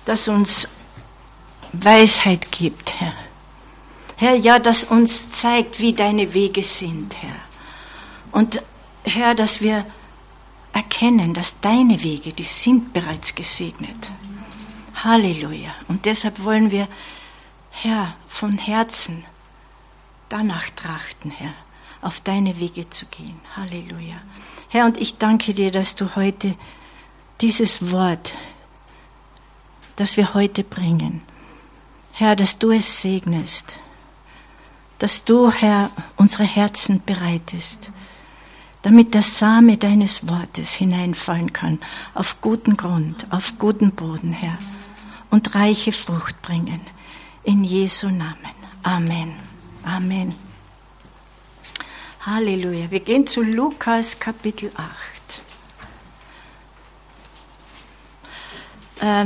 das uns Weisheit gibt, Herr. Herr, ja, das uns zeigt, wie deine Wege sind, Herr. Und Herr, dass wir erkennen, dass deine Wege, die sind bereits gesegnet. Halleluja. Und deshalb wollen wir, Herr, von Herzen danach trachten, Herr, auf deine Wege zu gehen. Halleluja. Herr, und ich danke dir, dass du heute dieses Wort, das wir heute bringen, Herr, dass du es segnest, dass du, Herr, unsere Herzen bereitest, damit der Same deines Wortes hineinfallen kann, auf guten Grund, auf guten Boden, Herr, und reiche Frucht bringen. In Jesu Namen. Amen. Amen. Halleluja. Wir gehen zu Lukas Kapitel 8.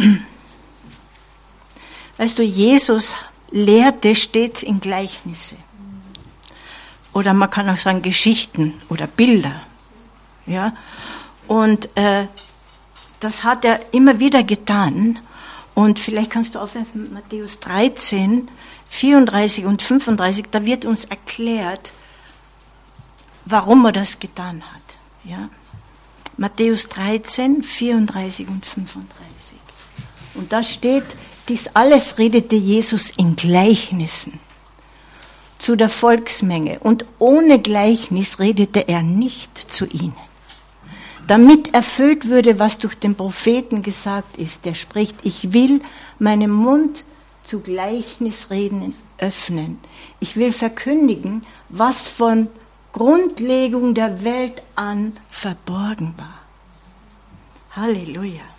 Weißt du, Jesus lehrte stets in Gleichnisse. Oder man kann auch sagen Geschichten oder Bilder. Ja? Und das hat er immer wieder getan. Und vielleicht kannst du aufwerfen, Matthäus 13, 34 und 35, da wird uns erklärt, warum er das getan hat. Ja? Matthäus 13, 34 und 35. Und da steht, dies alles redete Jesus in Gleichnissen zu der Volksmenge. Und ohne Gleichnis redete er nicht zu ihnen. Damit erfüllt würde, was durch den Propheten gesagt ist. Der spricht, ich will meinen Mund zu Gleichnisreden öffnen. Ich will verkündigen, was von Grundlegung der Welt an verborgen war. Halleluja.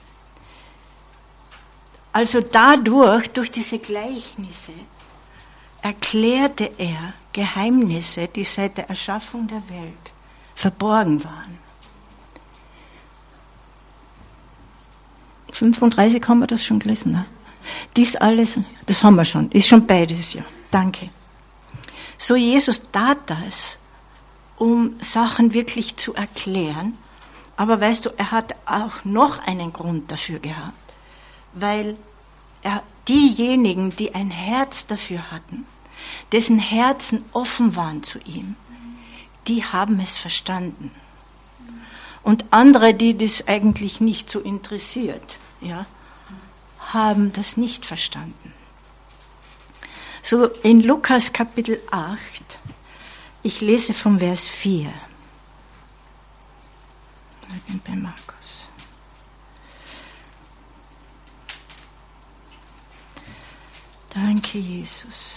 Also durch diese Gleichnisse, erklärte er Geheimnisse, die seit der Erschaffung der Welt verborgen waren. 35 haben wir das schon gelesen, ne? Dies alles, das haben wir schon, ist schon beides, ja. Danke. So, Jesus tat das, um Sachen wirklich zu erklären, aber weißt du, er hat auch noch einen Grund dafür gehabt, weil diejenigen, die ein Herz dafür hatten, dessen Herzen offen waren zu ihm, die haben es verstanden. Und andere, die das eigentlich nicht so interessiert, ja, haben das nicht verstanden. So in Lukas Kapitel 8, ich lese vom Vers 4. Ich bin bei Markus. Danke, Jesus.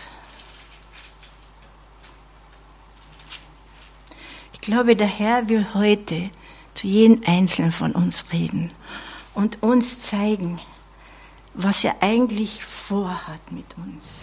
Ich glaube, der Herr will heute zu jedem Einzelnen von uns reden und uns zeigen, was er eigentlich vorhat mit uns.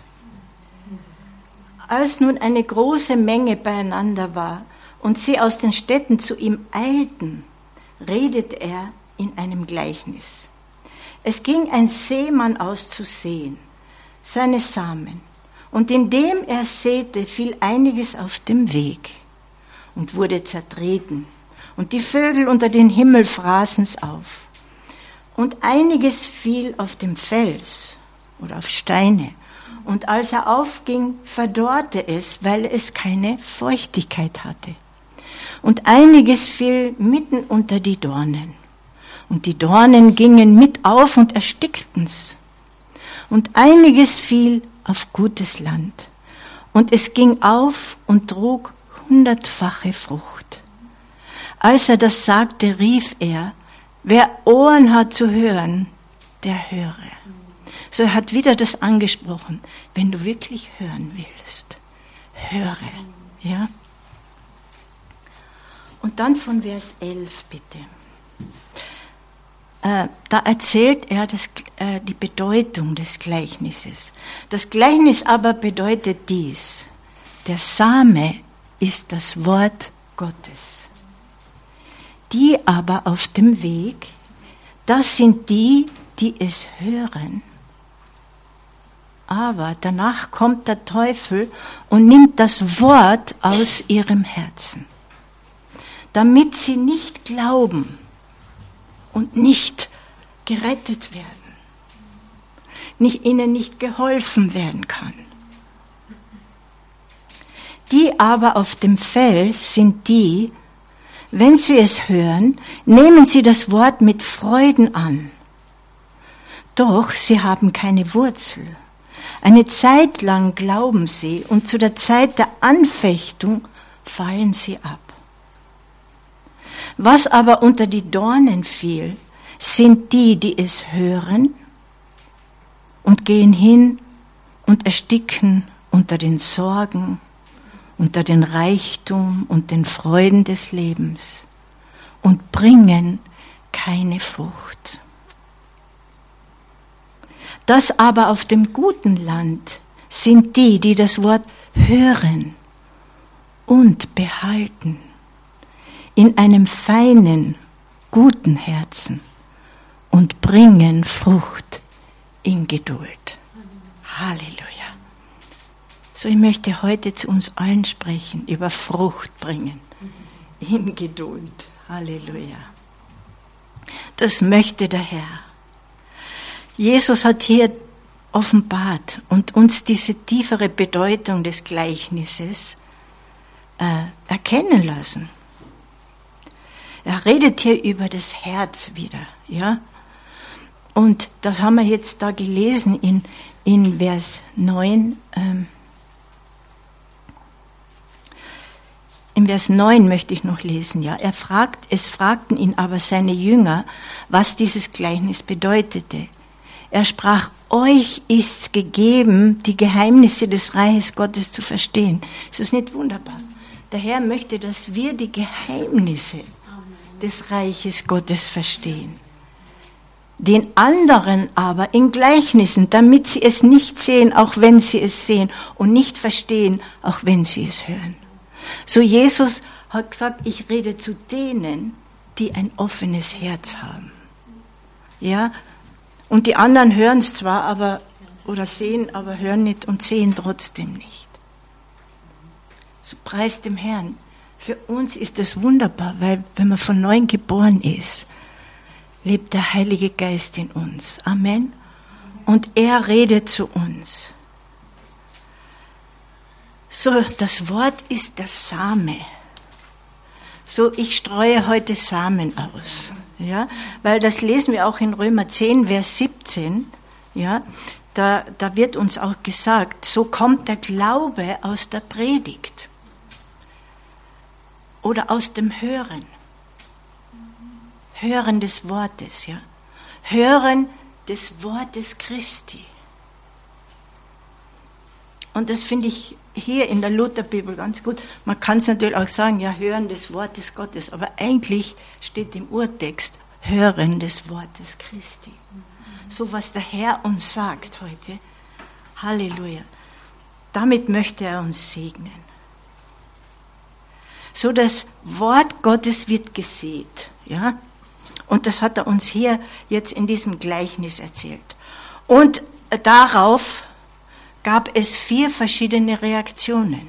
Als nun eine große Menge beieinander war und sie aus den Städten zu ihm eilten, redet er in einem Gleichnis. Es ging ein Seemann aus zu säen, seine Samen, und indem er säte, fiel einiges auf dem Weg und wurde zertreten, und die Vögel unter den Himmel fraßen's auf. Und einiges fiel auf dem Fels oder auf Steine, und als er aufging, verdorrte es, weil es keine Feuchtigkeit hatte. Und einiges fiel mitten unter die Dornen, und die Dornen gingen mit auf und erstickten's. Und einiges fiel auf gutes Land, und es ging auf und trug 100-fache Frucht. Als er das sagte, rief er, wer Ohren hat zu hören, der höre. So, er hat wieder das angesprochen, wenn du wirklich hören willst, höre. Ja? Und dann von Vers 11 bitte. Da erzählt er die Bedeutung des Gleichnisses. Das Gleichnis aber bedeutet dies: Der Same ist das Wort Gottes. Die aber auf dem Weg, das sind die, die es hören. Aber danach kommt der Teufel und nimmt das Wort aus ihrem Herzen, damit sie nicht glauben und nicht gerettet werden. ihnen nicht geholfen werden kann. Die aber auf dem Fels sind die, wenn sie es hören, nehmen sie das Wort mit Freuden an. Doch sie haben keine Wurzel. Eine Zeit lang glauben sie und zu der Zeit der Anfechtung fallen sie ab. Was aber unter die Dornen fiel, sind die, die es hören und gehen hin und ersticken unter den Sorgen, unter den Reichtum und den Freuden des Lebens und bringen keine Frucht. Das aber auf dem guten Land sind die, die das Wort hören und behalten, in einem feinen, guten Herzen und bringen Frucht in Geduld. Halleluja. So, ich möchte heute zu uns allen sprechen, über Frucht bringen in Geduld. Halleluja. Das möchte der Herr. Jesus hat hier offenbart und uns diese tiefere Bedeutung des Gleichnisses erkennen lassen. Er redet hier über das Herz wieder, ja. Und das haben wir jetzt da gelesen in Vers 9. In Vers 9 möchte ich noch lesen, ja. Es fragten ihn aber seine Jünger, was dieses Gleichnis bedeutete. Er sprach, euch ist's gegeben, die Geheimnisse des Reiches Gottes zu verstehen. Ist das nicht wunderbar? Der Herr möchte, dass wir die Geheimnisse des Reiches Gottes verstehen. Den anderen aber in Gleichnissen, damit sie es nicht sehen, auch wenn sie es sehen, und nicht verstehen, auch wenn sie es hören. So Jesus hat gesagt, ich rede zu denen, die ein offenes Herz haben. Ja, und die anderen hören es zwar, oder sehen, aber hören nicht und sehen trotzdem nicht. So preist dem Herrn. Für uns ist es wunderbar, weil wenn man von neuem geboren ist, lebt der Heilige Geist in uns. Amen. Und er redet zu uns. So, das Wort ist der Same. So, ich streue heute Samen aus. Ja, weil das lesen wir auch in Römer 10, Vers 17. Ja, da wird uns auch gesagt, so kommt der Glaube aus der Predigt. Oder aus dem Hören. Hören des Wortes, ja. Hören des Wortes Christi. Und das finde ich hier in der Lutherbibel ganz gut. Man kann es natürlich auch sagen, ja, Hören des Wortes Gottes, aber eigentlich steht im Urtext Hören des Wortes Christi. So was der Herr uns sagt heute. Halleluja. Damit möchte er uns segnen. So das Wort Gottes wird gesät, ja. Und das hat er uns hier jetzt in diesem Gleichnis erzählt. Und darauf gab es 4 verschiedene Reaktionen.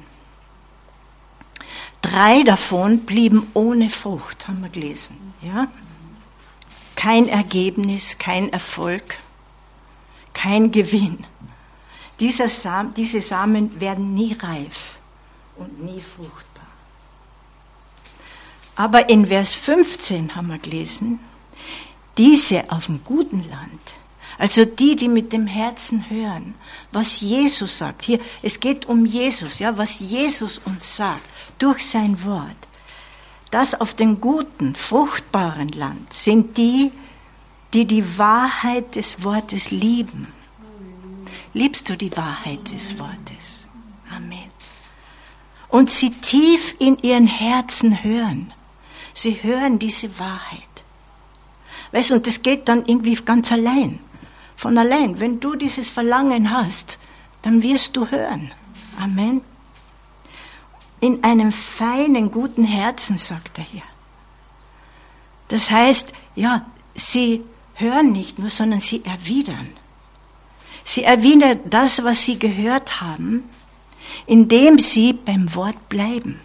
3 davon blieben ohne Frucht, haben wir gelesen. Ja? Kein Ergebnis, kein Erfolg, kein Gewinn. Diese Samen werden nie reif und nie fruchtbar. Aber in Vers 15 haben wir gelesen, diese auf dem guten Land, also die mit dem Herzen hören, was Jesus sagt. Hier, es geht um Jesus, ja, was Jesus uns sagt, durch sein Wort. Das auf dem guten, fruchtbaren Land sind die die Wahrheit des Wortes lieben. Liebst du die Wahrheit des Wortes? Amen. Und sie tief in ihren Herzen hören. Sie hören diese Wahrheit. Weißt du, und das geht dann irgendwie ganz allein. Von allein. Wenn du dieses Verlangen hast, dann wirst du hören. Amen. In einem feinen, guten Herzen, sagt er hier. Das heißt, ja, sie hören nicht nur, sondern sie erwidern. Sie erwidern das, was sie gehört haben, indem sie beim Wort bleiben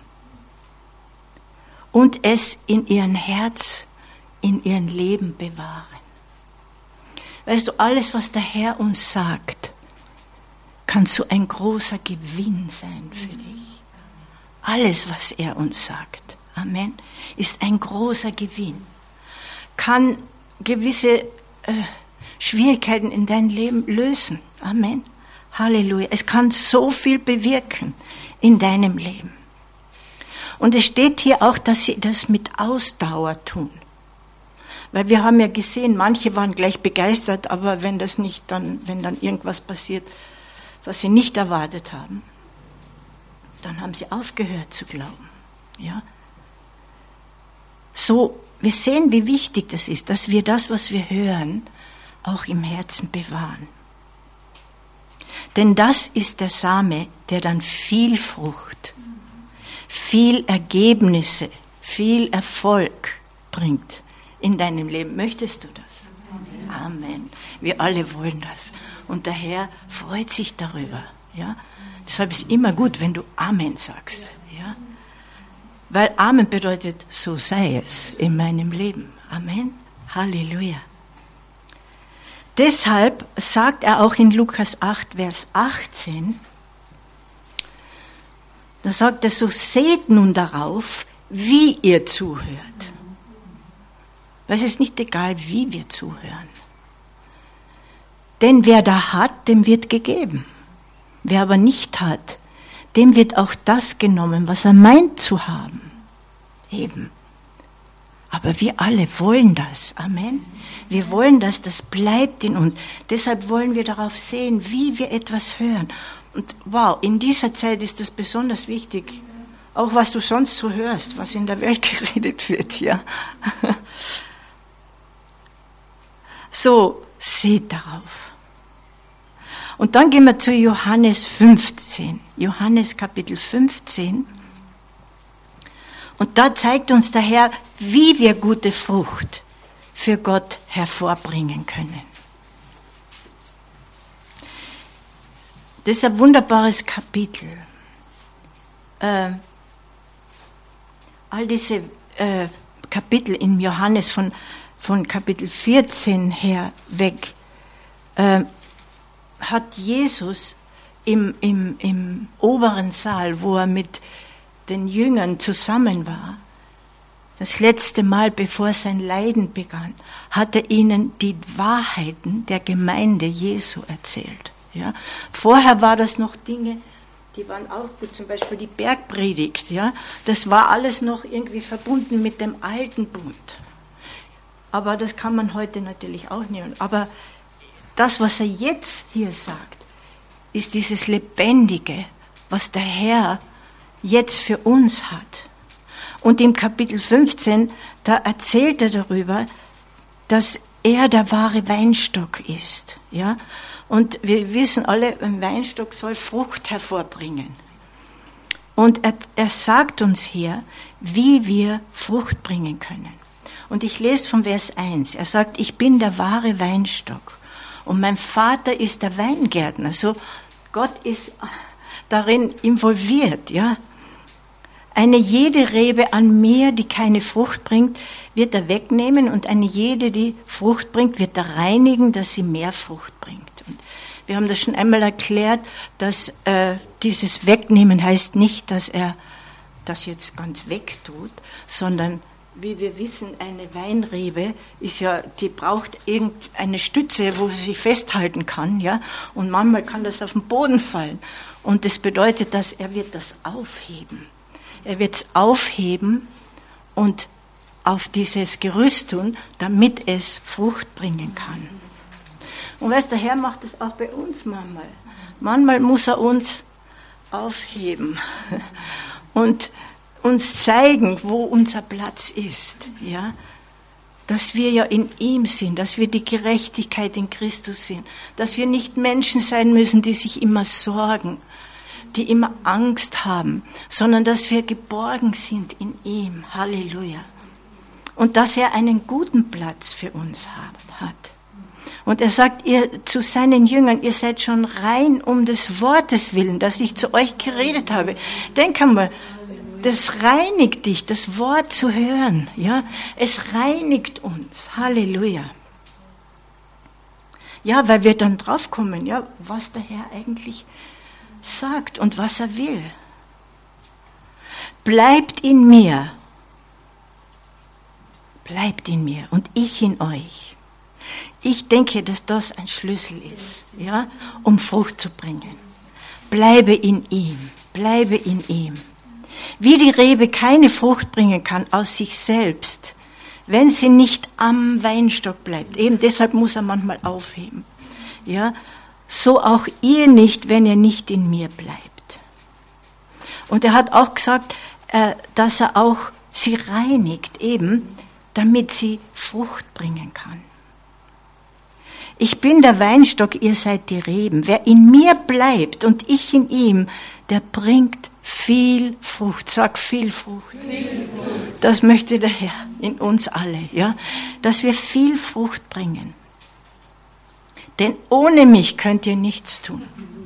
und es in ihrem Herz, in ihrem Leben bewahren. Weißt du, alles, was der Herr uns sagt, kann so ein großer Gewinn sein für dich. Alles, was er uns sagt, Amen, ist ein großer Gewinn. Kann gewisse Schwierigkeiten in deinem Leben lösen. Amen. Halleluja. Es kann so viel bewirken in deinem Leben. Und es steht hier auch, dass sie das mit Ausdauer tun. Weil wir haben ja gesehen, manche waren gleich begeistert, aber wenn dann irgendwas passiert, was sie nicht erwartet haben, dann haben sie aufgehört zu glauben. Ja? So, wir sehen, wie wichtig das ist, dass wir das, was wir hören, auch im Herzen bewahren. Denn das ist der Same, der dann viel Frucht, viel Ergebnisse, viel Erfolg bringt in deinem Leben. Möchtest du das? Amen. Amen. Wir alle wollen das. Und der Herr freut sich darüber. Ja? Deshalb ist es immer gut, wenn du Amen sagst. Ja? Weil Amen bedeutet, so sei es in meinem Leben. Amen. Halleluja. Deshalb sagt er auch in Lukas 8, Vers 18, da sagt er, so seht nun darauf, wie ihr zuhört. Weil es ist nicht egal, wie wir zuhören. Denn wer da hat, dem wird gegeben. Wer aber nicht hat, dem wird auch das genommen, was er meint zu haben. Eben. Aber wir alle wollen das. Amen. Wir wollen das bleibt in uns. Deshalb wollen wir darauf sehen, wie wir etwas hören. Und wow, in dieser Zeit ist das besonders wichtig. Auch was du sonst so hörst, was in der Welt geredet wird. Ja. So, seht darauf. Und dann gehen wir zu Johannes 15. Johannes Kapitel 15. Und da zeigt uns der Herr, wie wir gute Frucht für Gott hervorbringen können. Das ist ein wunderbares Kapitel. All diese Kapitel in Johannes von Kapitel 14 her weg hat Jesus im oberen Saal, wo er mit den Jüngern zusammen war, das letzte Mal, bevor sein Leiden begann, hat er ihnen die Wahrheiten der Gemeinde Jesu erzählt. Ja? Vorher war das noch Dinge, die waren auch gut, zum Beispiel die Bergpredigt. Ja? Das war alles noch irgendwie verbunden mit dem alten Bund. Aber das kann man heute natürlich auch nehmen. Aber das, was er jetzt hier sagt, ist dieses Lebendige, was der Herr jetzt für uns hat. Und im Kapitel 15, da erzählt er darüber, dass er der wahre Weinstock ist. Ja? Und wir wissen alle, ein Weinstock soll Frucht hervorbringen. Und er sagt uns hier, wie wir Frucht bringen können. Und ich lese vom Vers 1. Er sagt, ich bin der wahre Weinstock und mein Vater ist der Weingärtner. Also Gott ist darin involviert. Ja? Eine jede Rebe an mir, die keine Frucht bringt, wird er wegnehmen und eine jede, die Frucht bringt, wird er reinigen, dass sie mehr Frucht bringt. Und wir haben das schon einmal erklärt, dass dieses Wegnehmen heißt nicht, dass er das jetzt ganz wegtut, sondern wie wir wissen, eine Weinrebe ist ja, die braucht irgendeine Stütze, wo sie sich festhalten kann, ja, und manchmal kann das auf den Boden fallen. Und das bedeutet, dass er wird das aufheben. Er wird es aufheben und auf dieses Gerüst tun, damit es Frucht bringen kann. Und weißt, der Herr macht das auch bei uns manchmal. Manchmal muss er uns aufheben und uns zeigen, wo unser Platz ist, ja, dass wir ja in ihm sind, dass wir die Gerechtigkeit in Christus sind, dass wir nicht Menschen sein müssen, die sich immer sorgen, die immer Angst haben, sondern dass wir geborgen sind in ihm, Halleluja, und dass er einen guten Platz für uns hat. Und er sagt ihr zu seinen Jüngern, ihr seid schon rein um des Wortes willen, das ich zu euch geredet habe. Denk einmal, das reinigt dich, das Wort zu hören. Ja? Es reinigt uns. Halleluja. Ja, weil wir dann draufkommen, ja, was der Herr eigentlich sagt und was er will. Bleibt in mir und ich in euch. Ich denke, dass das ein Schlüssel ist, ja, um Frucht zu bringen. Bleibe in ihm. Wie die Rebe keine Frucht bringen kann aus sich selbst, wenn sie nicht am Weinstock bleibt. Eben deshalb muss er manchmal aufheben. Ja, so auch ihr nicht, wenn ihr nicht in mir bleibt. Und er hat auch gesagt, dass er auch sie reinigt, eben, damit sie Frucht bringen kann. Ich bin der Weinstock, ihr seid die Reben. Wer in mir bleibt und ich in ihm, der bringt viel Frucht. Sag viel Frucht. Das möchte der Herr in uns alle, ja, dass wir viel Frucht bringen. Denn ohne mich könnt ihr nichts tun.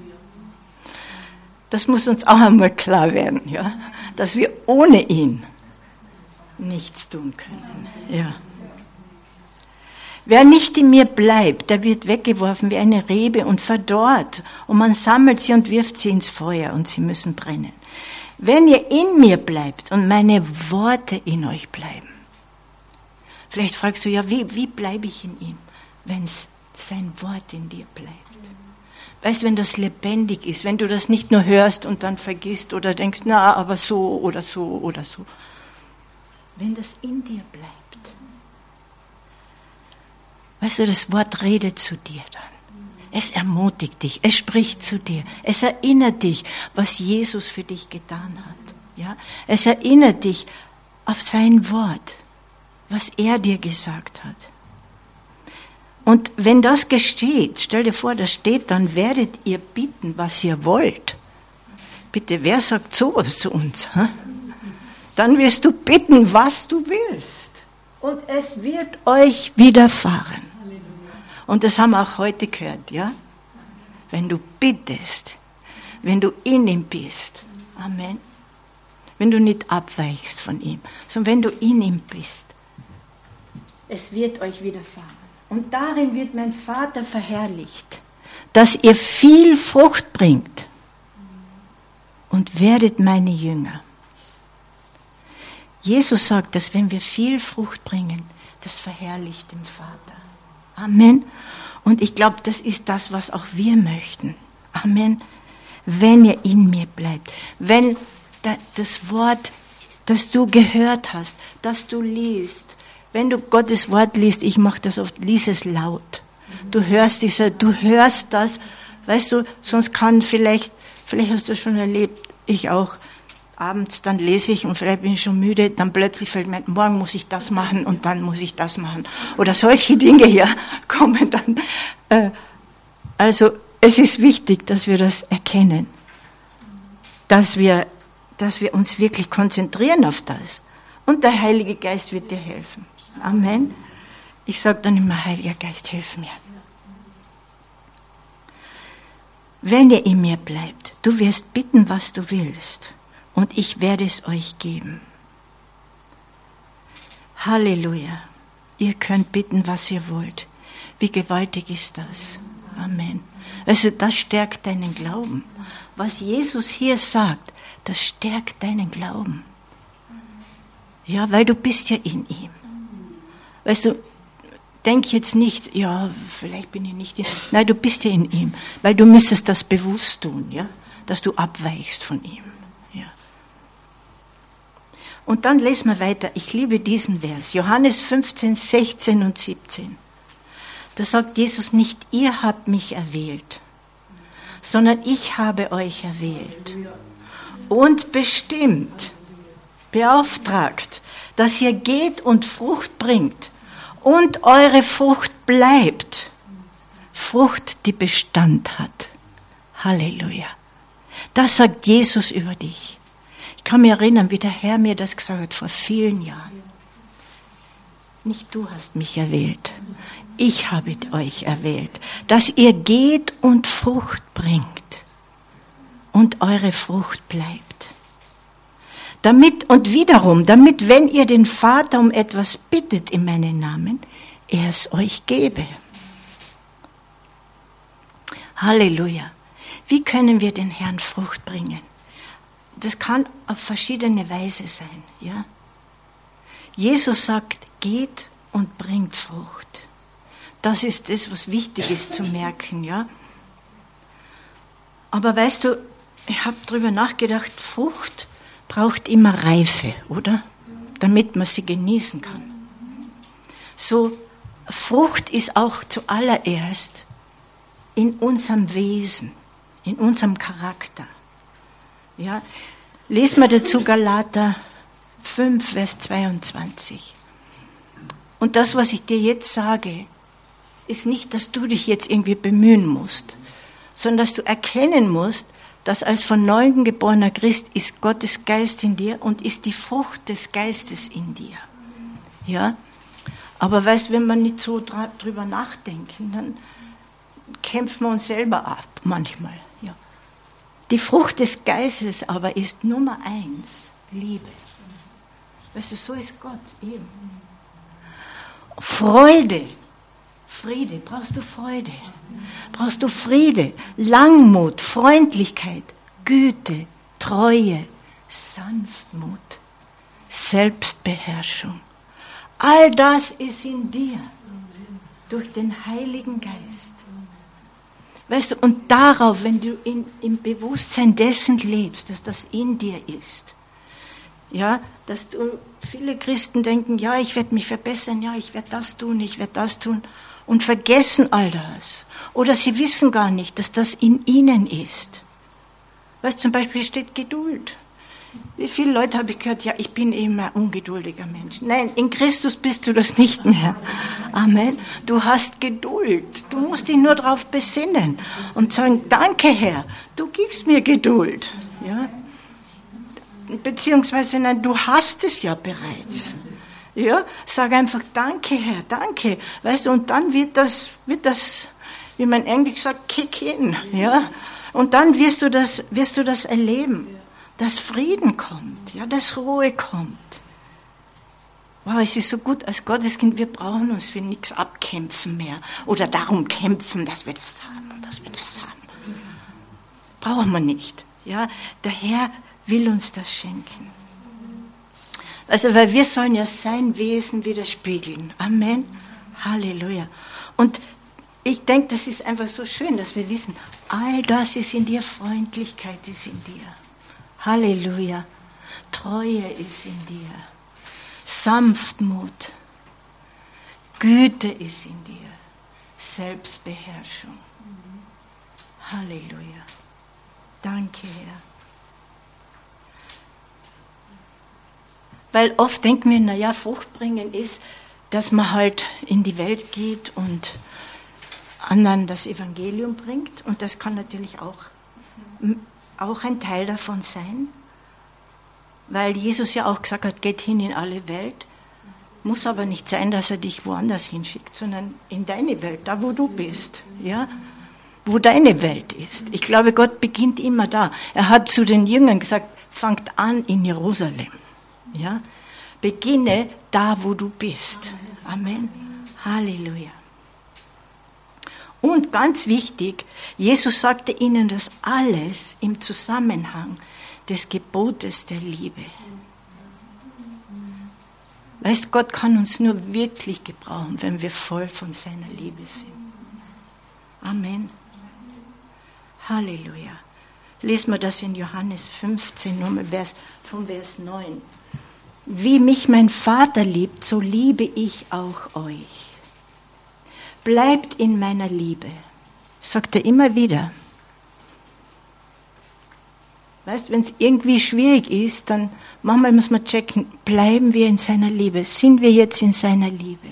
Das muss uns auch einmal klar werden, ja, dass wir ohne ihn nichts tun können. Ja. Wer nicht in mir bleibt, der wird weggeworfen wie eine Rebe und verdorrt. Und man sammelt sie und wirft sie ins Feuer und sie müssen brennen. Wenn ihr in mir bleibt und meine Worte in euch bleiben. Vielleicht fragst du, ja, wie bleibe ich in ihm, wenn sein Wort in dir bleibt? Weißt du, wenn das lebendig ist, wenn du das nicht nur hörst und dann vergisst oder denkst, na, aber so oder so oder so. Wenn das in dir bleibt. Weißt du, das Wort redet zu dir dann. Es ermutigt dich, es spricht zu dir, es erinnert dich, was Jesus für dich getan hat. Ja? Es erinnert dich auf sein Wort, was er dir gesagt hat. Und wenn das geschieht, stell dir vor, das steht, dann werdet ihr bitten, was ihr wollt. Bitte, wer sagt sowas zu uns? Hä? Dann wirst du bitten, was du willst. Und es wird euch widerfahren. Und das haben wir auch heute gehört, ja? Wenn du bittest, wenn du in ihm bist, Amen. Wenn du nicht abweichst von ihm, sondern wenn du in ihm bist, es wird euch widerfahren. Und darin wird mein Vater verherrlicht, dass ihr viel Frucht bringt und werdet meine Jünger. Jesus sagt, dass wenn wir viel Frucht bringen, das verherrlicht den Vater. Amen. Und ich glaube, das ist das, was auch wir möchten. Amen. Wenn ihr in mir bleibt, wenn das Wort, das du gehört hast, das du liest, wenn du Gottes Wort liest, ich mache das oft, lies es laut. Du hörst das, weißt du, sonst kann vielleicht hast du das schon erlebt, ich auch, abends dann lese ich und vielleicht bin ich schon müde, dann plötzlich fällt mir, morgen muss ich das machen und dann muss ich das machen. Oder solche Dinge hier kommen dann. Also es ist wichtig, dass wir das erkennen, dass wir uns wirklich konzentrieren auf das. Und der Heilige Geist wird dir helfen. Amen. Ich sage dann immer, Heiliger Geist, hilf mir. Wenn ihr in mir bleibt, du wirst bitten, was du willst. Und ich werde es euch geben. Halleluja. Ihr könnt bitten, was ihr wollt. Wie gewaltig ist das? Amen. Also das stärkt deinen Glauben. Was Jesus hier sagt, das stärkt deinen Glauben. Ja, weil du bist ja in ihm. Weißt du, denk jetzt nicht, ja, vielleicht bin ich nicht in ihm. Nein, du bist ja in ihm. Weil du müsstest das bewusst tun, ja, dass du abweichst von ihm. Und dann lesen wir weiter. Ich liebe diesen Vers. Johannes 15, 16 und 17. Da sagt Jesus nicht, ihr habt mich erwählt, sondern ich habe euch erwählt und bestimmt, beauftragt, dass ihr geht und Frucht bringt und eure Frucht bleibt. Frucht, die Bestand hat. Halleluja. Das sagt Jesus über dich. Ich kann mich erinnern, wie der Herr mir das gesagt hat vor vielen Jahren. Nicht du hast mich erwählt, ich habe euch erwählt, dass ihr geht und Frucht bringt und eure Frucht bleibt. Damit, wenn ihr den Vater um etwas bittet in meinem Namen, er es euch gebe. Halleluja. Wie können wir den Herrn Frucht bringen? Das kann auf verschiedene Weise sein. Ja? Jesus sagt, geht und bringt Frucht. Das ist das, was wichtig ist zu merken. Ja? Aber weißt du, ich habe darüber nachgedacht, Frucht braucht immer Reife, oder? Damit man sie genießen kann. So, Frucht ist auch zuallererst in unserem Wesen, in unserem Charakter. Ja? Lesen wir dazu Galater 5, Vers 22. Und das, was ich dir jetzt sage, ist nicht, dass du dich jetzt irgendwie bemühen musst, sondern dass du erkennen musst, dass als von Neuem geborener Christ ist Gottes Geist in dir und ist die Frucht des Geistes in dir. Ja? Aber weißt, wenn wir nicht so drüber nachdenken, dann kämpfen wir uns selber ab manchmal. Ja. Die Frucht des Geistes aber ist Nummer 1, Liebe. Weißt du, so ist Gott eben. Freude. Friede, brauchst du Freude? Brauchst du Friede, Langmut, Freundlichkeit, Güte, Treue, Sanftmut, Selbstbeherrschung. All das ist in dir, durch den Heiligen Geist. Weißt du, und darauf, wenn du im Bewusstsein dessen lebst, dass das in dir ist, ja, dass du, viele Christen denken, ja, ich werde mich verbessern, ja, ich werde das tun, und vergessen all das. Oder sie wissen gar nicht, dass das in ihnen ist. Weißt du, zum Beispiel steht Geduld. Wie viele Leute habe ich gehört, ja, ich bin eben ein ungeduldiger Mensch. Nein, in Christus bist du das nicht mehr. Amen. Du hast Geduld. Du musst dich nur darauf besinnen und sagen, danke Herr, du gibst mir Geduld. Ja? Beziehungsweise, nein, du hast es ja bereits. Ja? Sag einfach, danke Herr, danke. Weißt du, und dann wird das, wie man Englisch sagt, kick in. Ja? Und dann wirst du das erleben. Dass Frieden kommt, ja, dass Ruhe kommt. Wow, es ist so gut als Gotteskind, wir brauchen uns für nichts abkämpfen mehr oder darum kämpfen, dass wir das haben und dass wir das haben. Brauchen wir nicht. Ja, der Herr will uns das schenken. Also, weil wir sollen ja sein Wesen widerspiegeln. Amen. Halleluja. Und ich denke, das ist einfach so schön, dass wir wissen, all das ist in dir, Freundlichkeit ist in dir. Halleluja. Treue ist in dir. Sanftmut. Güte ist in dir. Selbstbeherrschung. Halleluja. Danke, Herr. Weil oft denken wir, naja, Frucht bringen ist, dass man halt in die Welt geht und anderen das Evangelium bringt. Und das kann natürlich auch ein Teil davon sein, weil Jesus ja auch gesagt hat, geht hin in alle Welt. Muss aber nicht sein, dass er dich woanders hinschickt, sondern in deine Welt, da wo du bist, ja, wo deine Welt ist. Ich glaube, Gott beginnt immer da. Er hat zu den Jüngern gesagt, fangt an in Jerusalem, ja, beginne da, wo du bist. Amen. Halleluja. Und ganz wichtig, Jesus sagte ihnen das alles im Zusammenhang des Gebotes der Liebe. Weißt du, Gott kann uns nur wirklich gebrauchen, wenn wir voll von seiner Liebe sind. Amen. Halleluja. Lesen wir das in Johannes 15, von Vers 9. Wie mich mein Vater liebt, so liebe ich auch euch. Bleibt in meiner Liebe, sagt er immer wieder. Weißt, wenn es irgendwie schwierig ist, dann manchmal muss man checken, bleiben wir in seiner Liebe? Sind wir jetzt in seiner Liebe?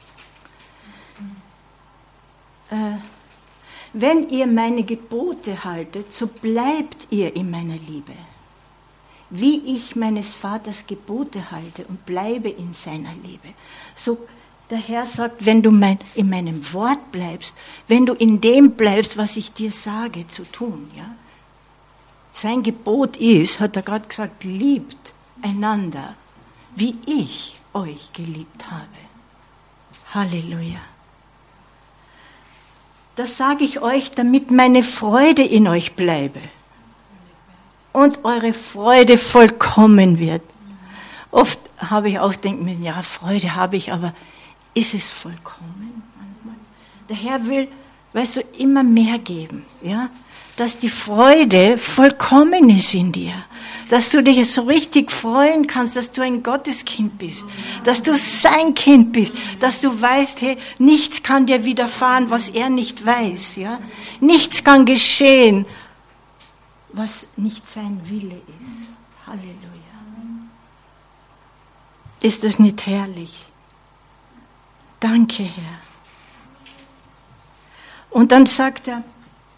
Wenn ihr meine Gebote haltet, so bleibt ihr in meiner Liebe. Wie ich meines Vaters Gebote halte und bleibe in seiner Liebe. So der Herr sagt, wenn du in meinem Wort bleibst, wenn du in dem bleibst, was ich dir sage zu tun, ja. Sein Gebot ist, hat er gerade gesagt, liebt einander, wie ich euch geliebt habe. Halleluja. Das sage ich euch, damit meine Freude in euch bleibe und eure Freude vollkommen wird. Oft habe ich auch gedacht, ja, Freude habe ich, aber ist es vollkommen? Der Herr will, weißt du, immer mehr geben, ja? Dass die Freude vollkommen ist in dir, dass du dich so richtig freuen kannst, dass du ein Gotteskind bist, dass du sein Kind bist, dass du weißt, hey, nichts kann dir widerfahren, was er nicht weiß, ja? Nichts kann geschehen, was nicht sein Wille ist. Halleluja. Ist das nicht herrlich? Danke, Herr. Und dann sagt er,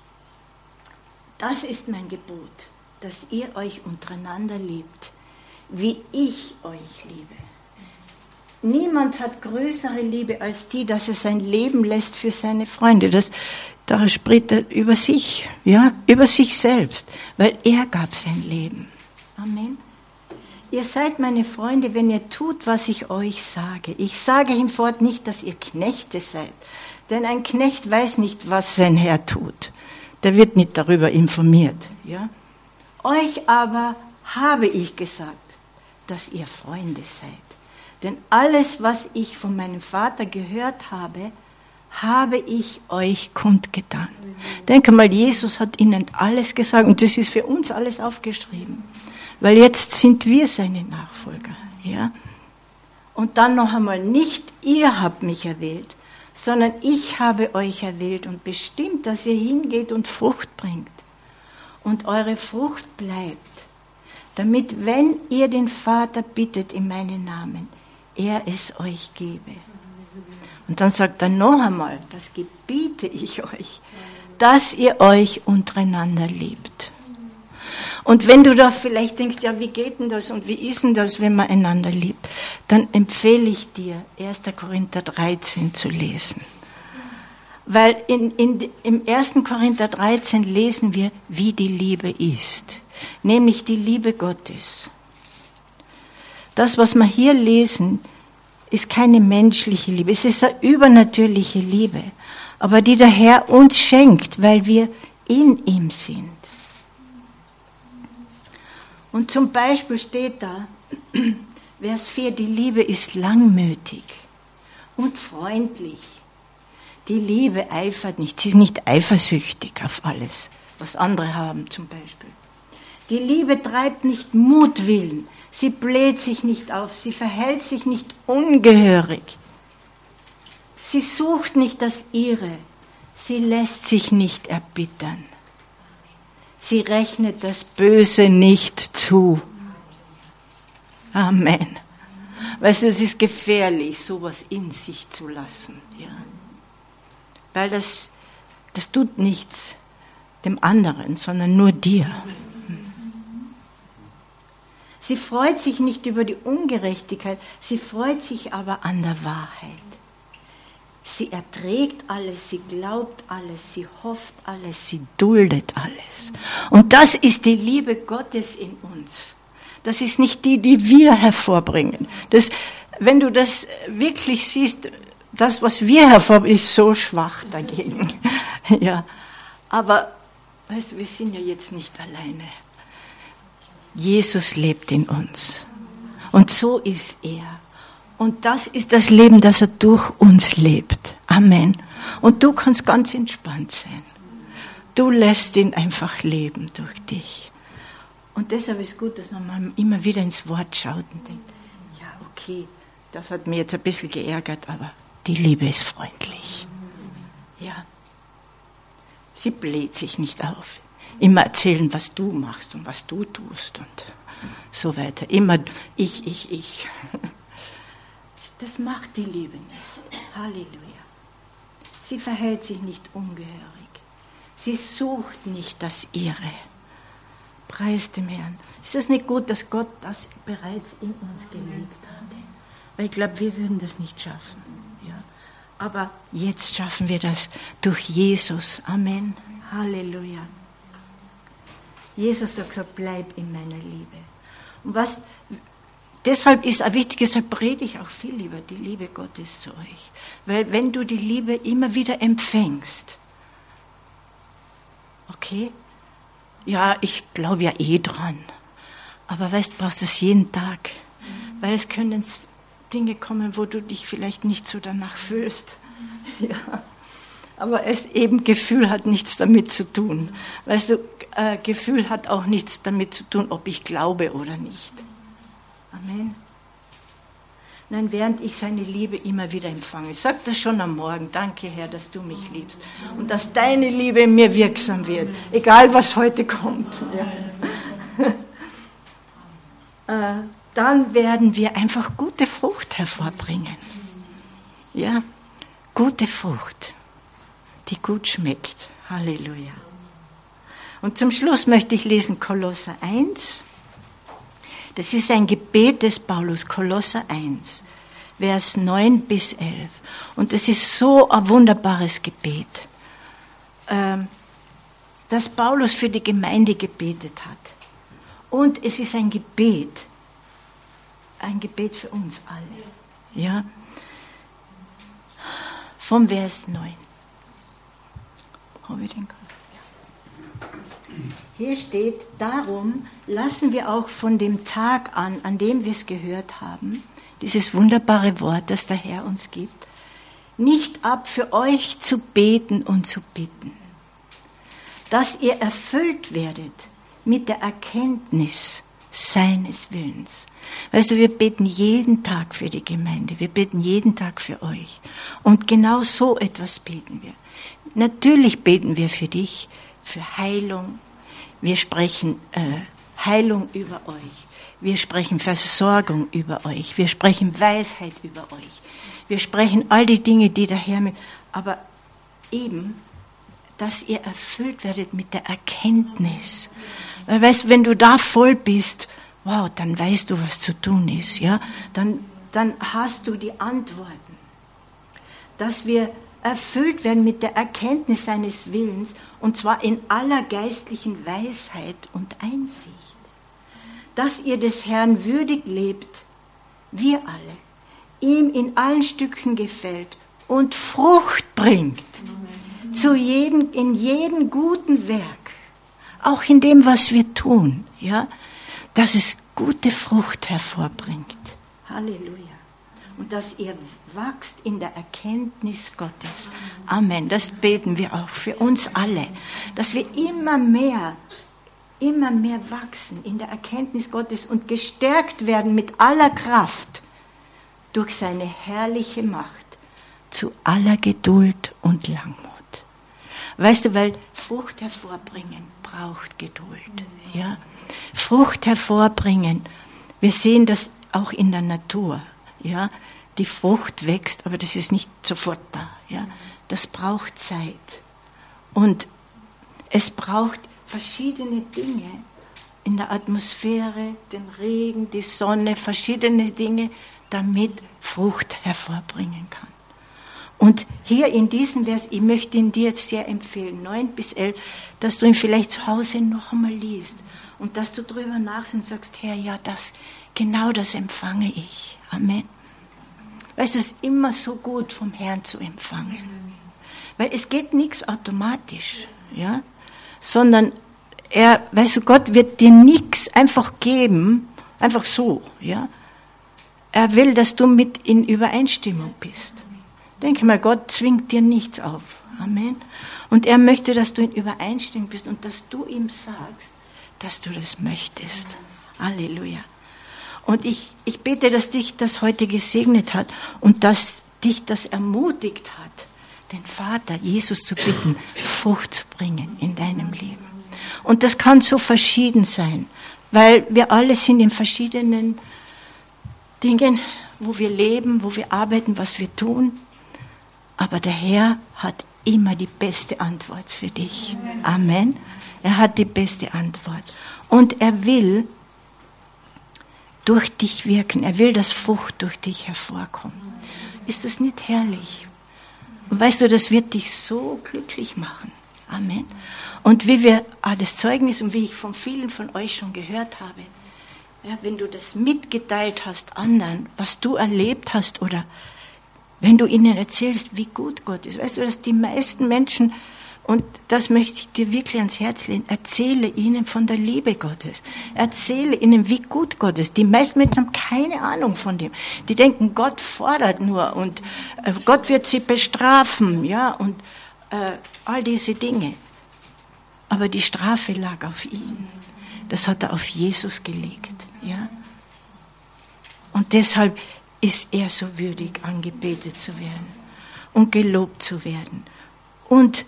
das ist mein Gebot, dass ihr euch untereinander liebt, wie ich euch liebe. Niemand hat größere Liebe als die, dass er sein Leben lässt für seine Freunde. Da spricht er über sich, ja, über sich selbst, weil er gab sein Leben. Amen. Ihr seid meine Freunde, wenn ihr tut, was ich euch sage. Ich sage hinfort nicht, dass ihr Knechte seid, denn ein Knecht weiß nicht, was sein Herr tut. Der wird nicht darüber informiert. Ja? Euch aber habe ich gesagt, dass ihr Freunde seid. Denn alles, was ich von meinem Vater gehört habe, habe ich euch kundgetan. Denke mal, Jesus hat ihnen alles gesagt und das ist für uns alles aufgeschrieben. Weil jetzt sind wir seine Nachfolger. Ja? Und dann noch einmal, nicht ihr habt mich erwählt, sondern ich habe euch erwählt und bestimmt, dass ihr hingeht und Frucht bringt und eure Frucht bleibt, damit, wenn ihr den Vater bittet in meinen Namen, er es euch gebe. Und dann sagt er noch einmal, das gebiete ich euch, dass ihr euch untereinander liebt. Und wenn du da vielleicht denkst, ja, wie geht denn das und wie ist denn das, wenn man einander liebt, dann empfehle ich dir, 1. Korinther 13 zu lesen. Weil im 1. Korinther 13 lesen wir, wie die Liebe ist, nämlich die Liebe Gottes. Das, was wir hier lesen, ist keine menschliche Liebe, es ist eine übernatürliche Liebe, aber die der Herr uns schenkt, weil wir in ihm sind. Und zum Beispiel steht da, Vers 4, die Liebe ist langmütig und freundlich. Die Liebe eifert nicht, sie ist nicht eifersüchtig auf alles, was andere haben zum Beispiel. Die Liebe treibt nicht Mutwillen, sie bläht sich nicht auf, sie verhält sich nicht ungehörig. Sie sucht nicht das Ihre, sie lässt sich nicht erbittern. Sie rechnet das Böse nicht zu. Amen. Weißt du, es ist gefährlich, sowas in sich zu lassen. Ja. Weil das tut nichts dem anderen, sondern nur dir. Sie freut sich nicht über die Ungerechtigkeit, sie freut sich aber an der Wahrheit. Sie erträgt alles, sie glaubt alles, sie hofft alles, sie duldet alles. Und das ist die Liebe Gottes in uns. Das ist nicht die, die wir hervorbringen. Wenn du das wirklich siehst, das, was wir hervorbringen, ist so schwach dagegen. Ja. Aber, weißt du, wir sind ja jetzt nicht alleine. Jesus lebt in uns. Und so ist er. Und das ist das Leben, das er durch uns lebt. Amen. Und du kannst ganz entspannt sein. Du lässt ihn einfach leben durch dich. Und deshalb ist es gut, dass man mal immer wieder ins Wort schaut und denkt, ja, okay, das hat mich jetzt ein bisschen geärgert, aber die Liebe ist freundlich. Ja. Sie bläht sich nicht auf. Immer erzählen, was du machst und was du tust und so weiter. Immer ich. Das macht die Liebe nicht. Halleluja. Sie verhält sich nicht ungehörig. Sie sucht nicht das Ihre. Preis dem Herrn. Ist das nicht gut, dass Gott das bereits in uns gelegt hat? Weil ich glaube, wir würden das nicht schaffen. Ja. Aber jetzt schaffen wir das durch Jesus. Amen. Halleluja. Jesus hat gesagt, bleib in meiner Liebe. Und deshalb ist es wichtig, deshalb predige ich auch viel lieber die Liebe Gottes zu euch. Weil wenn du die Liebe immer wieder empfängst, Okay, ja, ich glaube ja eh dran. Aber weißt du, brauchst es jeden Tag. Weil es können Dinge kommen, wo du dich vielleicht nicht so danach fühlst. Ja. Aber Gefühl hat nichts damit zu tun. Weißt du, Gefühl hat auch nichts damit zu tun, ob ich glaube oder nicht. Amen. Nein, während ich seine Liebe immer wieder empfange. Ich sage das schon am Morgen. Danke, Herr, dass du mich liebst. Und dass deine Liebe in mir wirksam wird. Egal, was heute kommt. Ja. Dann werden wir einfach gute Frucht hervorbringen. Ja, gute Frucht, die gut schmeckt. Halleluja. Und zum Schluss möchte ich lesen Kolosser 1. Das ist ein Gebet des Paulus, Kolosser 1, Vers 9 bis 11. Und das ist so ein wunderbares Gebet, das Paulus für die Gemeinde gebetet hat. Und es ist ein Gebet für uns alle. Ja? Vom Vers 9. Habe ich den? Hier steht, darum lassen wir auch von dem Tag an dem wir es gehört haben, dieses wunderbare Wort, das der Herr uns gibt, nicht ab, für euch zu beten und zu bitten, dass ihr erfüllt werdet mit der Erkenntnis seines Willens. Weißt du, wir beten jeden Tag für die Gemeinde, wir beten jeden Tag für euch. Und genau so etwas beten wir. Natürlich beten wir für dich, für Heilung. Wir sprechen Heilung über euch. Wir sprechen Versorgung über euch. Wir sprechen Weisheit über euch. Wir sprechen all die Dinge, die der Herr mit... Aber eben, dass ihr erfüllt werdet mit der Erkenntnis. Weil, weißt du, wenn du da voll bist, wow, dann weißt du, was zu tun ist. Ja? Dann hast du die Antworten. Dass wir erfüllt werden mit der Erkenntnis seines Willens, und zwar in aller geistlichen Weisheit und Einsicht. Dass ihr des Herrn würdig lebt, wir alle, ihm in allen Stücken gefällt und Frucht bringt, in jedem guten Werk, auch in dem, was wir tun, ja, dass es gute Frucht hervorbringt. Halleluja. Und dass ihr wachst in der Erkenntnis Gottes. Amen. Das beten wir auch für uns alle. Dass wir immer mehr wachsen in der Erkenntnis Gottes und gestärkt werden mit aller Kraft durch seine herrliche Macht zu aller Geduld und Langmut. Weißt du, weil Frucht hervorbringen braucht Geduld. Ja? Frucht hervorbringen. Wir sehen das auch in der Natur. Ja? Die Frucht wächst, aber das ist nicht sofort da. Ja? Das braucht Zeit. Und es braucht verschiedene Dinge in der Atmosphäre, den Regen, die Sonne, verschiedene Dinge, damit Frucht hervorbringen kann. Und hier in diesem Vers, ich möchte ihn dir jetzt sehr empfehlen, 9 bis 11, dass du ihn vielleicht zu Hause noch einmal liest und dass du drüber nachsinnst und sagst, Herr, ja, genau das empfange ich. Amen. Weißt du, es ist immer so gut, vom Herrn zu empfangen. Weil es geht nichts automatisch, ja, sondern weißt du, Gott wird dir nichts einfach geben, einfach so, ja. Er will, dass du mit in Übereinstimmung bist. Denke mal, Gott zwingt dir nichts auf. Amen. Und er möchte, dass du in Übereinstimmung bist und dass du ihm sagst, dass du das möchtest. Halleluja. Und ich bete, dass dich das heute gesegnet hat und dass dich das ermutigt hat, den Vater, Jesus, zu bitten, Frucht zu bringen in deinem Leben. Und das kann so verschieden sein, weil wir alle sind in verschiedenen Dingen, wo wir leben, wo wir arbeiten, was wir tun. Aber der Herr hat immer die beste Antwort für dich. Amen. Er hat die beste Antwort. Und er will durch dich wirken. Er will, dass Frucht durch dich hervorkommt. Ist das nicht herrlich? Und weißt du, das wird dich so glücklich machen. Amen. Und wie wir das Zeugnis und wie ich von vielen von euch schon gehört habe, ja, wenn du das mitgeteilt hast anderen, was du erlebt hast, oder wenn du ihnen erzählst, wie gut Gott ist. Weißt du, dass die meisten Menschen Und das möchte ich dir wirklich ans Herz legen. Erzähle ihnen von der Liebe Gottes. Erzähle ihnen, wie gut Gott ist. Die meisten Menschen haben keine Ahnung von dem. Die denken, Gott fordert nur und Gott wird sie bestrafen, ja, und all diese Dinge. Aber die Strafe lag auf ihn. Das hat er auf Jesus gelegt, ja. Und deshalb ist er so würdig, angebetet zu werden und gelobt zu werden. Und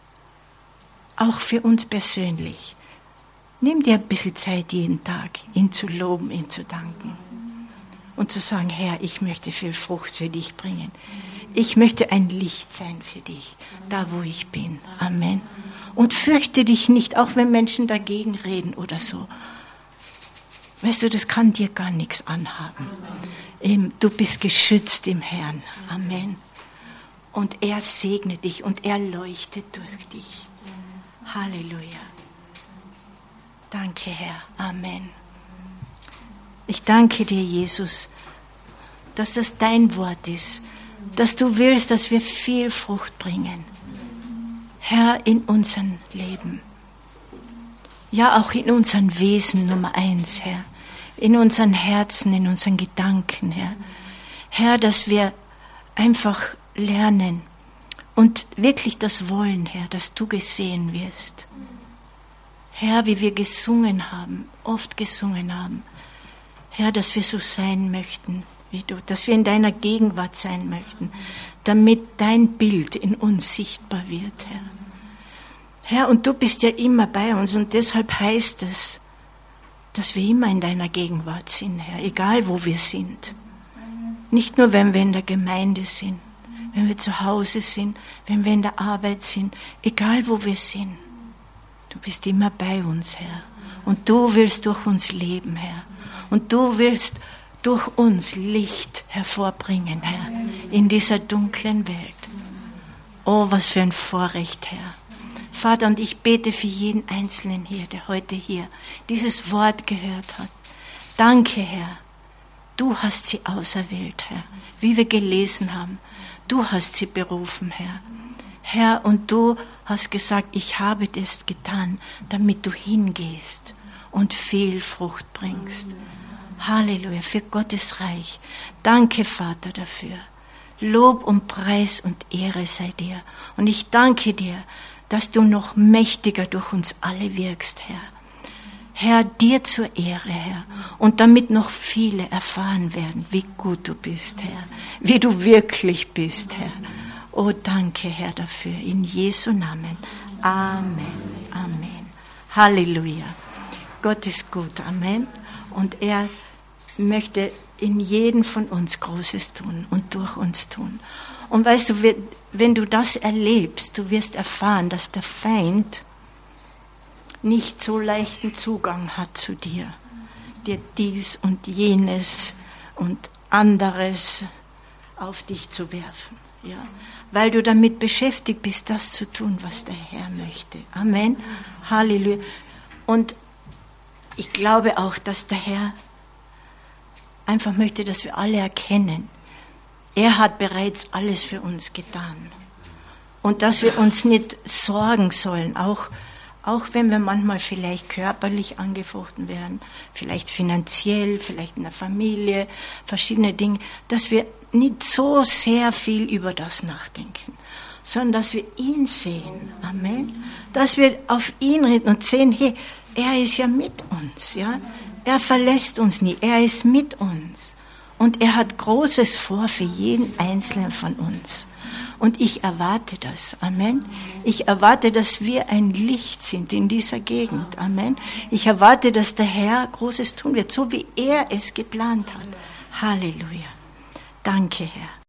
auch für uns persönlich. Nimm dir ein bisschen Zeit jeden Tag, ihn zu loben, ihn zu danken. Und zu sagen, Herr, ich möchte viel Frucht für dich bringen. Ich möchte ein Licht sein für dich, da wo ich bin. Amen. Und fürchte dich nicht, auch wenn Menschen dagegen reden oder so. Weißt du, das kann dir gar nichts anhaben. Du bist geschützt im Herrn. Amen. Und er segnet dich und er leuchtet durch dich. Halleluja. Danke, Herr. Amen. Ich danke dir, Jesus, dass das dein Wort ist, dass du willst, dass wir viel Frucht bringen. Herr, in unserem Leben. Ja, auch in unserem Wesen Nummer 1, Herr. In unseren Herzen, in unseren Gedanken, Herr. Herr, dass wir einfach lernen und wirklich das wollen, Herr, dass du gesehen wirst. Herr, wie wir gesungen haben, oft gesungen haben. Herr, dass wir so sein möchten wie du, dass wir in deiner Gegenwart sein möchten, damit dein Bild in uns sichtbar wird, Herr. Herr, und du bist ja immer bei uns und deshalb heißt es, dass wir immer in deiner Gegenwart sind, Herr, egal wo wir sind. Nicht nur, wenn wir in der Gemeinde sind, wenn wir zu Hause sind, wenn wir in der Arbeit sind, egal wo wir sind. Du bist immer bei uns, Herr. Und du willst durch uns leben, Herr. Und du willst durch uns Licht hervorbringen, Herr, in dieser dunklen Welt. Oh, was für ein Vorrecht, Herr. Vater, und ich bete für jeden Einzelnen hier, der heute hier dieses Wort gehört hat. Danke, Herr. Du hast sie auserwählt, Herr, wie wir gelesen haben. Du hast sie berufen, Herr. Herr, und du hast gesagt, ich habe das getan, damit du hingehst und viel Frucht bringst. Halleluja, für Gottes Reich. Danke, Vater, dafür. Lob und Preis und Ehre sei dir. Und ich danke dir, dass du noch mächtiger durch uns alle wirkst, Herr. Herr, dir zur Ehre, Herr. Und damit noch viele erfahren werden, wie gut du bist, Herr. Wie du wirklich bist, Herr. Oh, danke, Herr, dafür. In Jesu Namen. Amen. Amen. Halleluja. Gott ist gut. Amen. Und er möchte in jedem von uns Großes tun und durch uns tun. Und weißt du, wenn du das erlebst, du wirst erfahren, dass der Feind nicht so leichten Zugang hat zu dir, dir dies und jenes und anderes auf dich zu werfen, ja, weil du damit beschäftigt bist, das zu tun, was der Herr möchte. Amen. Halleluja. Und ich glaube auch, dass der Herr einfach möchte, dass wir alle erkennen, er hat bereits alles für uns getan. Und dass wir uns nicht sorgen sollen, auch wenn wir manchmal vielleicht körperlich angefochten werden, vielleicht finanziell, vielleicht in der Familie, verschiedene Dinge, dass wir nicht so sehr viel über das nachdenken, sondern dass wir ihn sehen. Amen. Dass wir auf ihn reden und sehen, hey, er ist ja mit uns, ja. Er verlässt uns nie, er ist mit uns. Und er hat Großes vor für jeden Einzelnen von uns. Und ich erwarte das. Amen. Ich erwarte, dass wir ein Licht sind in dieser Gegend. Amen. Ich erwarte, dass der Herr Großes tun wird, so wie er es geplant hat. Halleluja. Danke, Herr.